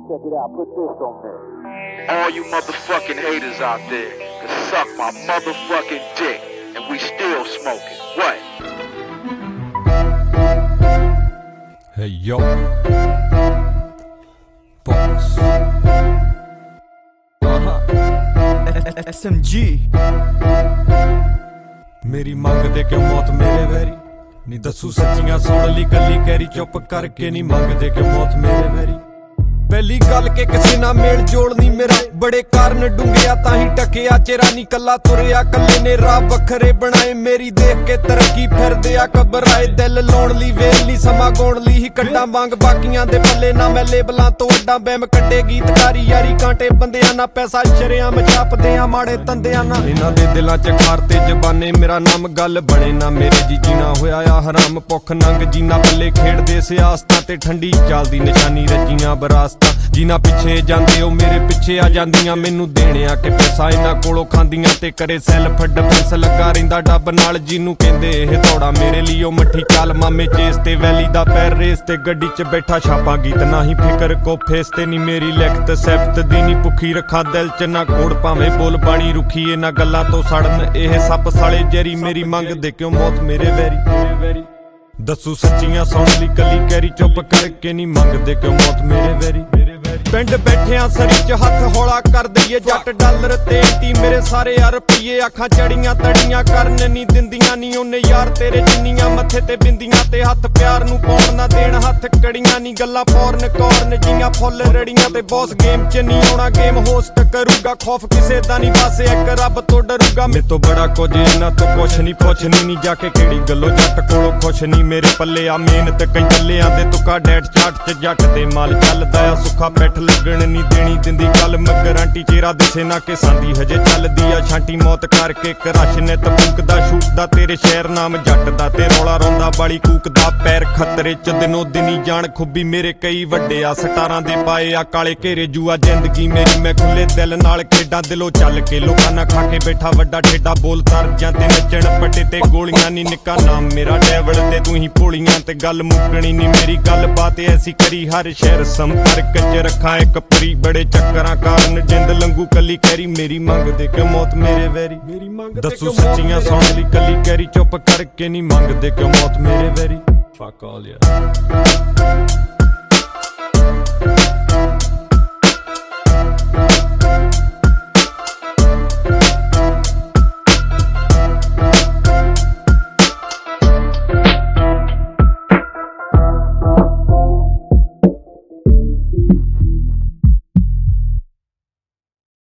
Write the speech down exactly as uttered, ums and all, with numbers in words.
Check it out, put this on there. All you motherfucking haters out there can suck my motherfucking dick, and we still smoking. What? Hey yo, boss. uh-huh. S M G ਮੇਰੀ ਮੰਗ ਦੇ ਕਿਉਂ ਮੌਤ ਮੇਰੇ very ਨੀ ਦੱਸੂ ਸੱਚੀਆਂ ਸੁਣ ਲਈ ਕੱਲੀ ਕਹਿਰੀ ਚੁੱਪ ਕਰਕੇ ਨੀ ਮੰਗਦੇ ਕਿ ਮੌਤ ਮੇਰੇ ਵੈਰੀ ਪਹਿਲੀ ਗੱਲ ਕਿ ਕਿਸੇ ਨਾਲ ਮੇਲ ਜੋੜ ਨਹੀਂ ਮੇਰਾ ਬੜੇ ਕਾਰਨ ਡੂੰਘਿਆ ਤਾਂ ਹੀ ਟਕਿਆ ਚਿਹਰਾ ਨੀ ਕੱਲਾ ਤੁਰਿਆ ਕੱਲੇ ਨੇ ਰਾਹ ਵੱਖਰੇ ਬਣਾਏ ਮੇਰੀ ਦੇਖ ਕੇ ਤਰੱਕੀ ਫਿਰਦੇ ਆ ਘਬਰਾਏ ਦਿਲ ਲਾਉਣ ਲਈ ਵੇਲ ਨਹੀਂ ਸਮਾਂ ਗਾਉਣ ਲਈ ਹੀ ਕੱਢਾਂ ਵਾਂਗ ਬਾਕੀਆਂ ਦੇ ਪੱਲੇ ਨਾ ਮੈਂ ਲੇਬਲਾਂ ਤੋਂ ਅੱਡਾਂ ਬੈਮ ਕੱਢੇ ਗੀਤਕਾਰੀ ਯਾਰੀ ਕਾਂਟੇ ਬੰਦਿਆਂ ਨਾਲ ਪੈਸਾ ਸ਼ਰਿਆਮ ਛਾਪਦੇ ਆ ਮਾੜੇ ਤੰਦਿਆਂ ਨਾਲ ਇਹਨਾਂ ਦੇ ਦਿਲਾਂ ਚ ਖਾਰ ਤੇ ਜ਼ਬਾਨੇ ਮੇਰਾ ਨਾਮ ਗੱਲ ਬਣੇ ਨਾ ਮੇਰੇ ਜੀ ਜੀਣਾ ਹੋਇਆ ਆ ਹਰਾਮ ਭੁੱਖ ਨੰਗ ਜੀਨਾ ਬੱਲੇ ਖੇਡਦੇ ਸਿਆਸਤਾਂ ਤੇ ਠੰਡੀ ਚੱਲਦੀ ਨਿਸ਼ਾਨੀ ਰਚੀਆਂ ਬਰਾਸ ਜਿਨ੍ਹਾਂ ਪਿੱਛੇ ਜਾਂਦੇ ਉਹ ਮੇਰੇ ਪਿੱਛੇ ਆ ਜਾਂਦੀਆਂ ਮੈਨੂੰ ਦੇਣਿਆ ਕਿ ਪੈਸਾ ਇਹਨਾਂ ਕੋਲੋਂ ਖਾਂਦੀਆਂ ਤੇ ਕਰੇ ਸੈਲਫ ਡਿਫੈਂਸ ਲੱਗਾ ਰਹਿੰਦਾ ਡੱਬ ਨਾਲ ਜਿਹਨੂੰ ਕਹਿੰਦੇ ਇਹ ਦੌੜਾ ਮੇਰੇ ਲਈ ਉਹ ਮੱਠੀ ਚਾਲ ਮਾਮੇ ਚੇਸ ਤੇ ਵੈਲੀ ਦਾ ਪੈਰ ਰੇਸ ਤੇ ਗੱਡੀ 'ਚ ਬੈਠਾ ਛਾਪਾਂ ਗੀਤ ਨਾ ਹੀ ਫਿਕਰ ਕੋ ਫੇਸ ਤੇ ਨੀ ਮੇਰੀ ਲਿਖਤ ਸਿਫਤ ਦੀ ਨੀ ਭੁੱਖੀ ਰੱਖਾਂ ਦਿਲ 'ਚ ਨਾ ਕੋੜ ਭਾਵੇਂ ਬੋਲ ਬਾਣੀ ਰੁੱਖੀ ਇਹਨਾਂ ਗੱਲਾਂ ਤੋਂ ਸੜਨ ਇਹ ਸੱਪ ਸਾਲੇ ਜਰੀ ਮੇਰੀ ਮੰਗ ਦੇ ਕਿਉਂ ਮੌਤ ਮੇਰੇ ਵੈਰੀ ਦੱਸੂ ਸੱਚੀਆਂ ਸੁਣ ਲਈ ਕੱਲੀ ਕਹਿਰੀ ਚੁੱਪ ਕਰਕੇ ਨੀ ਮੰਗਦੇ ਕਿਉਂ ਮੌਤ ਮੇਰੇ ਵੈਰੀ ਪਿੰਡ ਬੈਠਿਆਂ ਸਰੀ ਚ ਹੱਥ ਹੌਲਾ ਕਰ ਦਈਏ ਜੱਟ ਡਾਲਰ ਤੇ ਟੀ ਮੇਰੇ ਸਾਰੇ ਆ ਰੁਪਈਏ ਅੱਖਾਂ ਚੜੀਆਂ ਤੜੀਆਂ ਕਰਨ ਨੀ ਦਿੰਦੀਆਂ ਨੀ ਉਹਨੇ ਯਾਰ ਤੇਰੇ ਜਿੰਨੀਆਂ ਮੱਥੇ ਤੇ ਬਿੰਦੀਆਂ ਤੇ ਹੱਥ ਪਿਆਰ ਨੂੰ ਪਾਉਣ ਨਾ ਦੇਣ ਹੱਥ ਕੜੀਆਂ ਨੀ ਗੱਲਾਂ ਫੌਰਨ ਕੌਰਨ ਜੀਆਂ ਫੁੱਲ ਰੜੀਆਂ ਤੇ ਬੌਸ ਗੇਮ ਚ ਨੀ ਆਉਣਾ ਗੇਮ ਹੋਸਟ ਕਰੂਗਾ ਖੌਫ ਕਿਸੇ ਦਾ ਨੀ ਬਸ ਇੱਕ ਰੱਬ ਤੋਂ ਡਰੂਗਾ ਮੇਰੇ ਤੋਂ ਬੜਾ ਕੁਝ ਇਹਨਾਂ ਤੋਂ ਕੁਛ ਨੀ ਪੁੱਛਣੀ ਨੀ ਜਾ ਕੇ ਕਿਹੜੀ ਗੱਲੋਂ ਜੱਟ ਕੋਲੋਂ ਖੁਸ਼ ਨੀ ਮੇਰੇ ਪੱਲੇ ਆ ਮਿਹਨਤ ਕਈ ਚੱਲਿਆਂ ਦੇ ਤੁਕਾ ਡੈਟ ਚਾਟ ਚ ਜੱਟ ਦੇ ਮਾਲ ਚੱਲਦਾ ਆ ਸੁੱਖਾ ਪੈਠ ਲੱਗਣ ਨੀ ਦੇਣੀ ਦਿੰਦੀ ਗੱਲ ਮੈਂ ਗਾਰੰਟੀ ਚਿਹਰਾ ਦਿਸੇ ਨਾ ਕਿ ਸਾਂਦੀ ਹਜੇ ਚੱਲਦੀ ਆ ਛਾਂਟੀ ਮੌਤ ਕਰਕੇ ਕਰਸ਼ ਨੇ ਤਬੂਕਦਾ ਸ਼ੂਕਦਾ ਤੇਰੇ ਸ਼ਹਿਰ ਨਾਮ ਜੱਟ ਦਾ ਤੇ ਰੌਲਾ ਰੋਂਦਾ ਬਾਲੀ ਕੂਕਦਾ ਪੈਰ ਖਤਰੇ ਚ ਦਿਨੋ ਦਿਨੀ ਜਾਣ ਖੁੱਬੀ ਮੇਰੇ ਕਈ ਵੱਡੇ ਆ ਸਟਾਰਾਂ ਦੇ ਪਾਏ ਆ ਕਾਲੇ ਘੇਰੇ ਜੂਆ ਜ਼ਿੰਦਗੀ ਮੇਰੀ ਮੈਂ ਖੁੱਲੇ ਦਿਲ ਨਾਲ ਖੇਡਾਂ ਦਿਲੋਂ ਚੱਲ ਕੇ ਲੋਕਾਂ ਨਾਲ ਖਾ ਕੇ ਬੈਠਾ ਵੱਡਾ ਠੇਡਾ ਬੋਲ ਤਰਜਾਂ ਤੇ ਨੱਚਣ ਪੱਟੇ ਤੇ ਗੋਲੀਆਂ ਨੀ ਨਿੱਕਾ ਨਾਮ ਮੇਰਾ ਡੈਵਲ ਤੇ ਤੂੰ ਹੀ ਭੋਲੀਆਂ ਤੇ ਗੱਲ ਮੁੱਕਣੀ ਨੀ ਮੇਰੀ ਗੱਲ ਬਾਤ ਐਸੀ ਕਰੀ ਹਰ ਸ਼ਹਿਰ ਸੰਪਰਕ ਚ ਰੱਖਾਂ ਇੱਕ ਪਰੀ ਬੜੇ ਚੱਕਰਾਂ ਕਾਰਨ ਜਿੰਦ ਲੰਗੂ ਕੱਲੀ ਕਹਿਰੀ ਮੇਰੀ ਮੰਗ ਦੇ ਕਿ ਮੌਤ ਮੇਰੇ ਵੈਰੀ ਦੱਸੂ ਸੱਚੀਆਂ ਸੁਣ ਲਈ ਕੱਲੀ ਕਹਿਰੀ ਚੁੱਪ ਕਰਕੇ ਨੀ ਮੰਗਦੇ ਕਿ ਮੌਤ ਮੇਰੇ ਵੈਰੀ ਫੱਕ ਆਲ ਯਾਰ